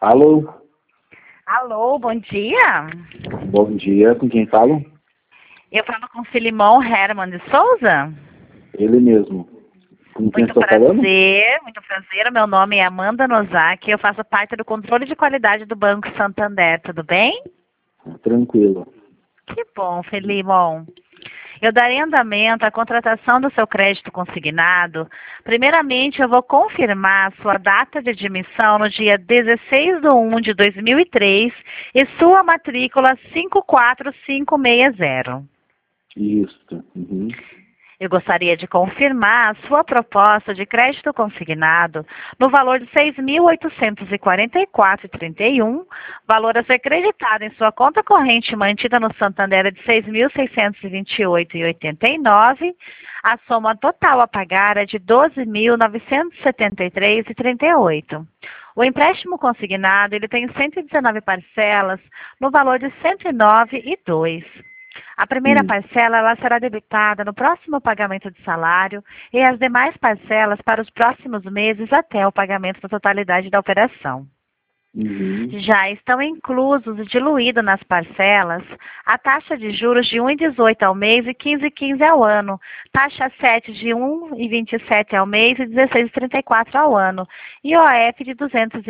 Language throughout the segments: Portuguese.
Alô? Alô, bom dia. Bom dia, com quem falo? Eu falo com Filimon Herman de Souza. Ele mesmo. Com quem Muito estou falando? prazer, muito prazer. Meu nome é Amanda Nozaki. Eu faço parte do controle de qualidade do Banco Santander. Tudo bem? Tranquilo. Que bom, Filimon. Eu darei andamento à contratação do seu crédito consignado. Primeiramente, eu vou confirmar sua data de admissão no dia 16/1/2003 e sua matrícula 54560. Isso. Uhum. Eu gostaria de confirmar a sua proposta de crédito consignado no valor de R$ 6.844,31, valor a ser creditado em sua conta corrente mantida no Santander é de R$ 6.628,89. A soma total a pagar é de R$ 12.973,38. O empréstimo consignado ele tem 119 parcelas no valor de R$ 109,02. A primeira parcela ela será debitada no próximo pagamento de salário e as demais parcelas para os próximos meses até o pagamento da totalidade da operação. Já estão inclusos e diluídos nas parcelas a taxa de juros de 1,18 ao mês e 15,15 ao ano, taxa 7 de 1,27 ao mês e 16,34 ao ano, e OF de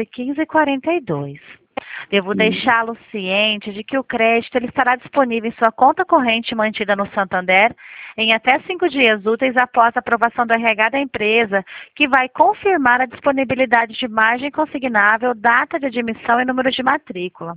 215,42. Devo deixá-lo ciente de que o crédito ele estará disponível em sua conta corrente mantida no Santander em até 5 dias úteis após a aprovação do RH da empresa, que vai confirmar a disponibilidade de margem consignável, data de admissão e número de matrícula.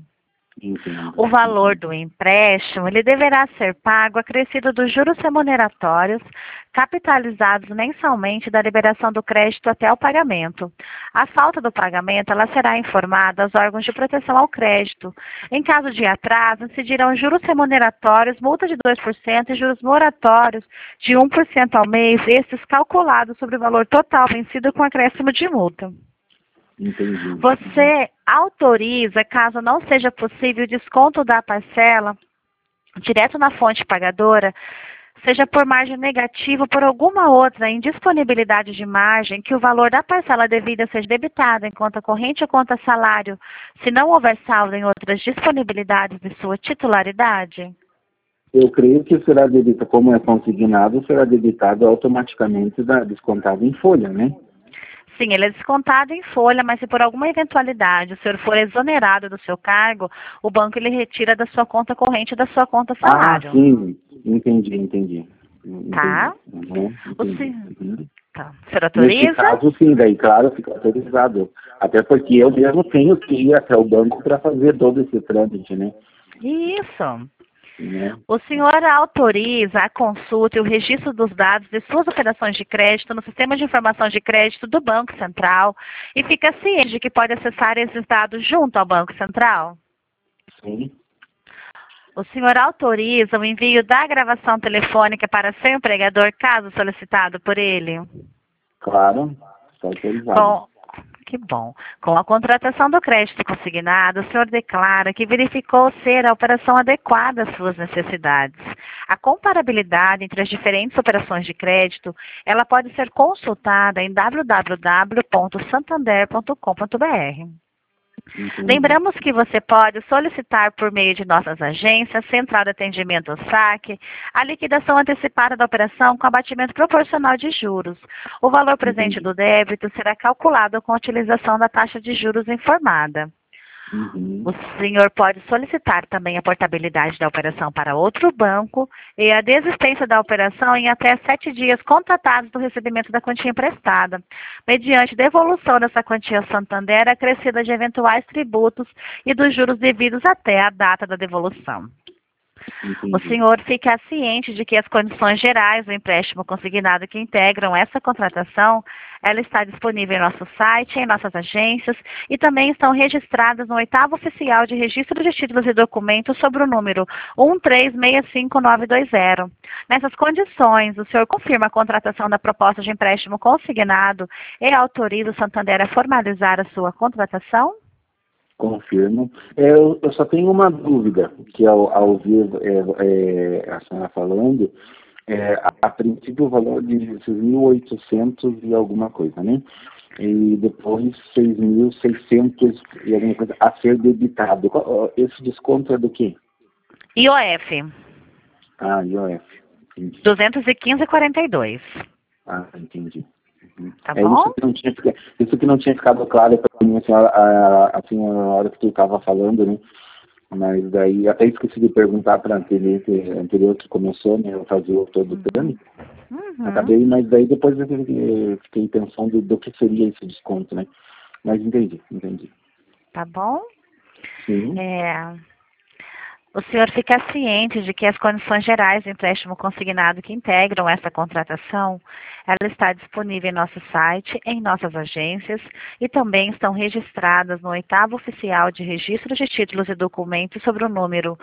O valor do empréstimo ele deverá ser pago acrescido dos juros remuneratórios capitalizados mensalmente da liberação do crédito até o pagamento. A falta do pagamento ela será informada aos órgãos de proteção ao crédito. Em caso de atraso, incidirão juros remuneratórios, multa de 2% e juros moratórios de 1% ao mês, estes calculados sobre o valor total vencido com acréscimo de multa. Entendi. Você autoriza, caso não seja possível, o desconto da parcela direto na fonte pagadora, seja por margem negativa ou por alguma outra indisponibilidade de margem, que o valor da parcela devida seja debitado em conta corrente ou conta salário, se não houver saldo em outras disponibilidades de sua titularidade? Eu creio que será debitado, como é consignado, será debitado automaticamente descontado em folha, né? Sim, ele é descontado em folha, mas se por alguma eventualidade o senhor for exonerado do seu cargo, o banco ele retira da sua conta corrente da sua conta salário. Ah, sim. Entendi. Tá? Entendi. Tá. O senhor Nesse autoriza? caso, sim, daí, claro, fica autorizado. Até porque eu mesmo tenho que ir até o banco para fazer todo esse trâmite, né? Isso. Né? O senhor autoriza a consulta e o registro dos dados de suas operações de crédito no Sistema de Informação de Crédito do Banco Central e fica ciente de que pode acessar esses dados junto ao Banco Central? Sim. O senhor autoriza o envio da gravação telefônica para seu empregador, caso solicitado por ele? Claro, está autorizado. Que bom. Com a contratação do crédito consignado, o senhor declara que verificou ser a operação adequada às suas necessidades. A comparabilidade entre as diferentes operações de crédito, ela pode ser consultada em www.santander.com.br. Lembramos que você pode solicitar por meio de nossas agências, Central de Atendimento ao Saque, a liquidação antecipada da operação com abatimento proporcional de juros. O valor presente do débito será calculado com a utilização da taxa de juros informada. O senhor pode solicitar também a portabilidade da operação para outro banco e a desistência da operação em até 7 dias contatados do recebimento da quantia emprestada, mediante devolução dessa quantia ao Santander acrescida de eventuais tributos e dos juros devidos até a data da devolução. O senhor fica ciente de que as condições gerais do empréstimo consignado que integram essa contratação, ela está disponível em nosso site, em nossas agências e também estão registradas no 8º Oficial de Registro de Títulos e Documentos sobre o número 1365920. Nessas condições, o senhor confirma a contratação da proposta de empréstimo consignado e autoriza o Santander a formalizar a sua contratação? Confirmo. Eu só tenho uma dúvida, que ao ouvir a senhora falando, A princípio o valor de 6.800 e alguma coisa, né? E depois 6.600 e alguma coisa a ser debitado. Esse desconto é do quê? IOF. IOF. Entendi. 215,42. Entendi. Tá bom? Isso que não tinha ficado claro para mim, assim, a hora que tu estava falando, né? Mas daí até esqueci de perguntar para a anterior que começou, né? Eu fazia todo o trâmite. Acabei, mas daí depois eu fiquei pensando do que seria esse desconto, né? Mas entendi. Tá bom? Sim. O senhor fica ciente de que as condições gerais do empréstimo consignado que integram essa contratação, ela está disponível em nosso site, em nossas agências e também estão registradas no 8º Oficial de Registro de Títulos e Documentos sobre o número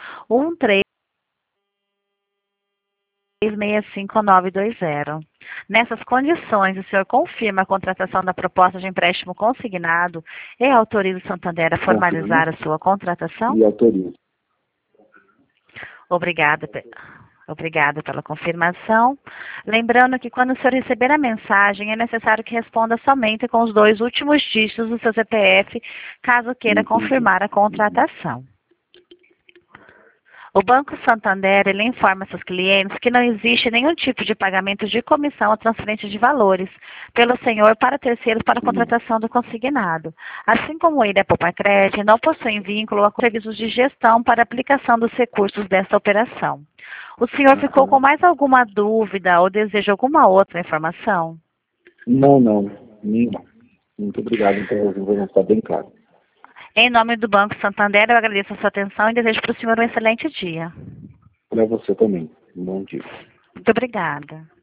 1365920. Nessas condições, o senhor confirma a contratação da proposta de empréstimo consignado e autoriza o Santander a formalizar a sua contratação? E autorizo. Obrigada pela confirmação. Lembrando que quando o senhor receber a mensagem, é necessário que responda somente com os 2 últimos dígitos do seu CPF, caso queira confirmar a contratação. O Banco Santander, ele informa seus clientes que não existe nenhum tipo de pagamento de comissão ou transferência de valores pelo senhor para terceiros para a contratação do consignado. Assim como ele, a Poupar Crédito, não possui vínculo a serviços de gestão para aplicação dos recursos desta operação. O senhor ficou com mais alguma dúvida ou deseja alguma outra informação? Não, nenhuma. Muito obrigado, então está bem claro. Em nome do Banco Santander, eu agradeço a sua atenção e desejo para o senhor um excelente dia. Para você também. Um bom dia. Muito obrigada.